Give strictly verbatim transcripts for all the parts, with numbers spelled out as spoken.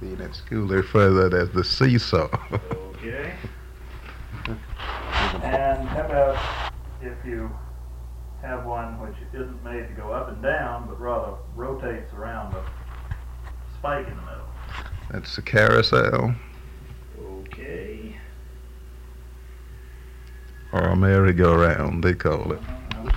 being at school, they refer to that as the seesaw. Okay. And how about if you have one which isn't made to go up and down, but rather rotates around a spike in the middle? That's the carousel. Okay. Or a merry-go-round, they call it.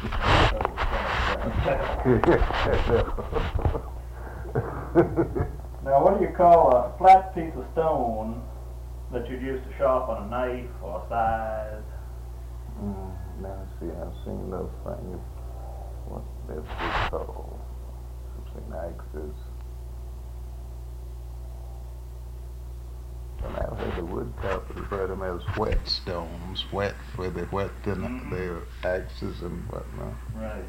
Now, what do you call a flat piece of stone that you'd use to sharpen a knife or a scythe? Mm, now, see, I've seen those things. What this is called? I've seen axes. And I've heard the woodcutters refer to them as whetstones, wet where they wet them, Mhm. their axes and whatnot. Right.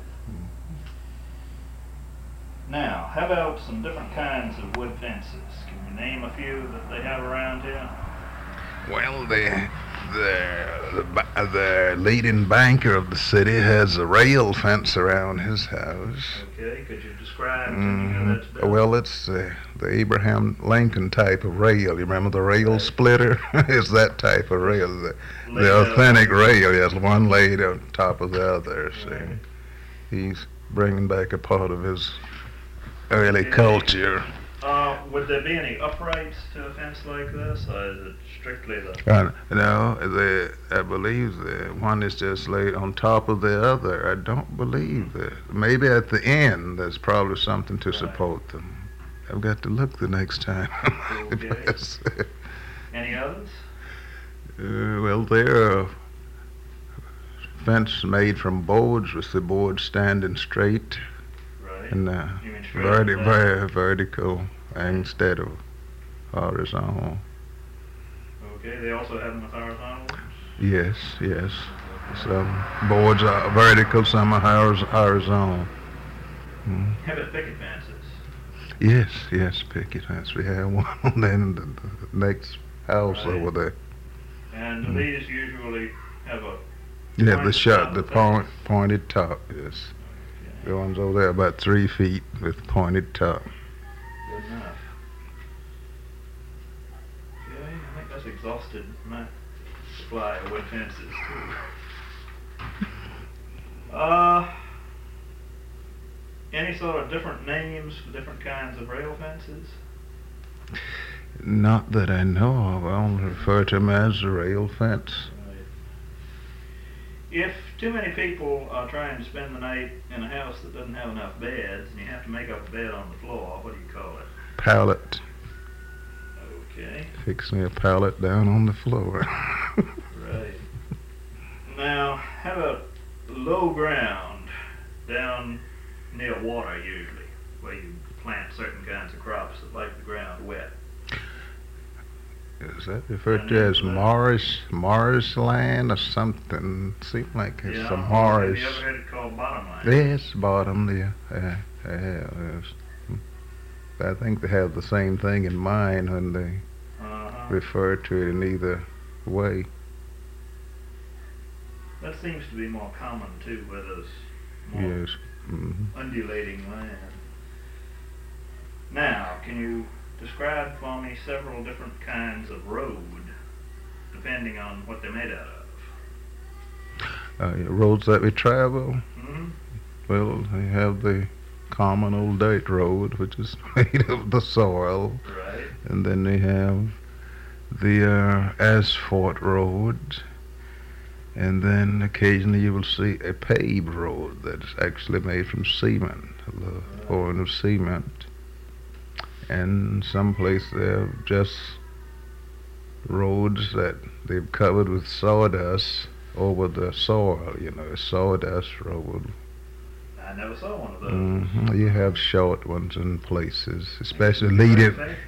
Now, how about some different kinds of wood fences? Can you name a few that they have around here? Well, the the the, the leading banker of the city has a rail fence around his house. Okay, could you describe to me Mhm. how that's done? Well, it's uh, the Abraham Lincoln type of rail. You remember the rail Right. splitter? It's that type of rail. The, Laid the out. authentic rail, yes, one laid on top of the other. See, Right. he's bringing back a part of his early Okay. culture. Uh, would there be any uprights to a fence like this, or is it strictly the... Uh, no, the, I believe the one is just laid on top of the other. I don't believe that. Maybe at the end there's probably something to Right. support them. I've got to look the next time. Okay. Yes. Any others? Uh, well, there are fence made from boards with the board standing straight Right. and uh, You mean straight verti- up? ver- vertical instead of horizontal. Okay, they also have them with horizontal ones? Yes, yes. Some boards are vertical, some are horiz- horizontal. Mm. How about picket fences? Yes, yes, picket fence. We have one on the end of the next house Right. over there. And do Mm. these usually have a... Yeah, the pointed shot, top the of the point, fence? pointed top, yes. Okay, The ones over there about three feet with pointed top. good enough. Okay, I think that's exhausted my supply of wood fences too. Uh, any sort of different names for different kinds of rail fences? Not that I know of. I only refer to them as a rail fence. Right. If too many people are trying to spend the night in a house that doesn't have enough beds, and you have to make up a bed on the floor, what do you call it? Pallet. Okay, Fixing a pallet down on the floor. right. Now, how about low ground down near water usually, where you plant certain kinds of crops that like the ground wet? Is that referred to as Morris, Morris land or something? Seems like it's Yeah, a Morris. have you ever heard it called bottomland? Yes, bottom, yeah. Yeah, yeah, yes. I think they have the same thing in mind when they Uh-huh. refer to it in either way. That seems to be more common too, where there's more Yes. hmm undulating land. Now, can you describe for me several different kinds of road, depending on what they're made out of? Uh, yeah, roads that we travel, Hmm? well, they have the common old dirt road, which is made of the soil. Right. And then they have the uh, asphalt road. And then occasionally you will see a paved road that's actually made from cement, the pouring of cement. And some places they have just roads that they've covered with sawdust over the soil, you know, a sawdust road. I never saw one of those. hmm You have short ones in places, especially leading,